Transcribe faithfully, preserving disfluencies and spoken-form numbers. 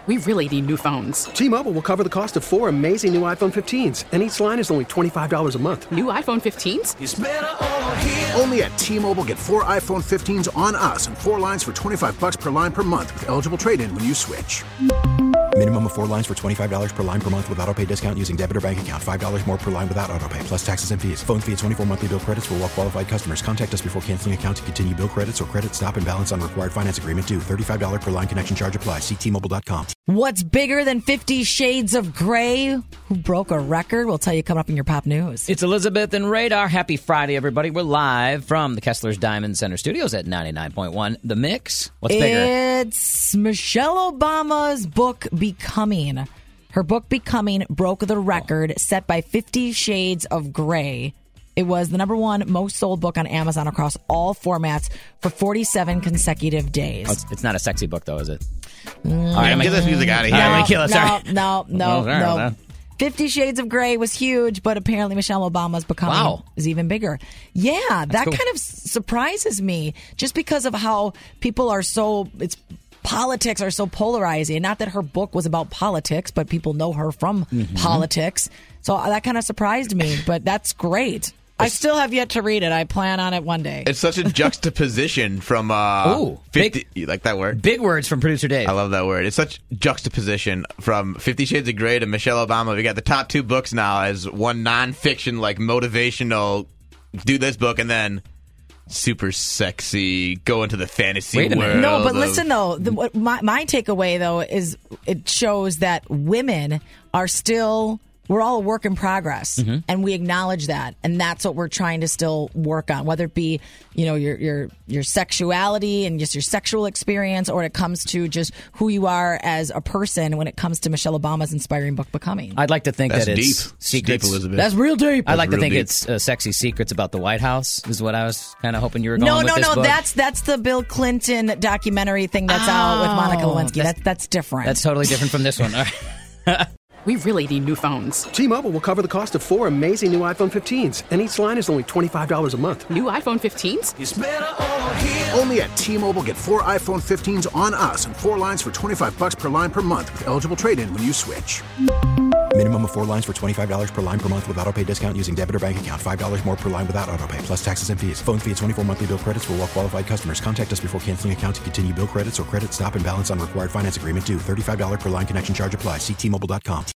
We really need new phones. T-Mobile will cover the cost of four amazing new iPhone fifteens, and each line is only twenty-five dollars a month. New iPhone fifteens? It's better over here. Only at T-Mobile, get four iPhone fifteens on us and four lines for twenty-five dollars per line per month with eligible trade-in when you switch. Minimum of four lines for twenty-five dollars per line per month with autopay discount using debit or bank account. five dollars more per line without autopay, plus taxes and fees. Phone fee at twenty-four monthly bill credits for well-qualified customers. Contact us before canceling account to continue bill credits or credit stop and balance on required finance agreement due. thirty-five dollars per line connection charge applies. See T Mobile dot com. What's bigger than Fifty Shades of Grey? Who broke a record? We'll tell you coming up in your pop news. It's Elizabeth and Radar. Happy Friday, everybody. We're live from the Kessler's Diamond Center Studios at ninety-nine point one. The Mix. What's bigger? It's Michelle Obama's book, Becoming. Her book, Becoming, broke the record set by Fifty Shades of Grey. It was the number one most sold book on Amazon across all formats for forty-seven consecutive days. Oh, it's, it's not a sexy book, though, is it? Mm. All right, get this music out of here. No, Let me kill it. no, Sorry. no, no, Oh, sorry about no. that. Fifty Shades of Grey was huge, but apparently Michelle Obama's Becoming Wow. is even bigger. Yeah, that cool. kind of s- surprises me just because of how people are so, it's politics are so polarizing. Not that her book was about politics, but people know her from Mm-hmm. politics. So that kind of surprised me, but that's great. I still have yet to read it. I plan on it one day. It's such a juxtaposition from uh, Ooh, fifty. big- You like that word? Big words from producer Dave. I love that word. It's such juxtaposition from Fifty Shades of Grey to Michelle Obama. We got the top two books now as one nonfiction, like motivational, do this book, and then super sexy, go into the fantasy Wait a minute. world. No, but of- listen though, the, what my my takeaway though is it shows that women are still. We're all a work in progress, Mm-hmm. and we acknowledge that, and that's what we're trying to still work on. Whether it be, you know, your your your sexuality and just your sexual experience, or when it comes to just who you are as a person. When it comes to Michelle Obama's inspiring book, Becoming. I'd like to think That's that deep. it's It's secrets. deep, Elizabeth. That's real deep. I'd like to real think deep. it's uh, sexy secrets about the White House. Is what I was kind of hoping you were going No, with no, this no. book. That's that's the Bill Clinton documentary thing that's out with Monica Oh, Lewinsky. that's- That's that's different. That's totally different from this one. All right. We really need new phones. T-Mobile will cover the cost of four amazing new iPhone fifteens, and each line is only twenty-five dollars a month. New iPhone fifteens? It's better over here. Only at T-Mobile, get four iPhone fifteens on us and four lines for twenty-five dollars per line per month with eligible trade-in when you switch. Minimum of four lines for twenty-five dollars per line per month with autopay discount using debit or bank account. five dollars more per line without autopay, plus taxes and fees. Phone fee at twenty-four monthly bill credits for well-qualified customers. Contact us before canceling account to continue bill credits or credit stop and balance on required finance agreement due. thirty-five dollars per line connection charge applies. See T Mobile dot com.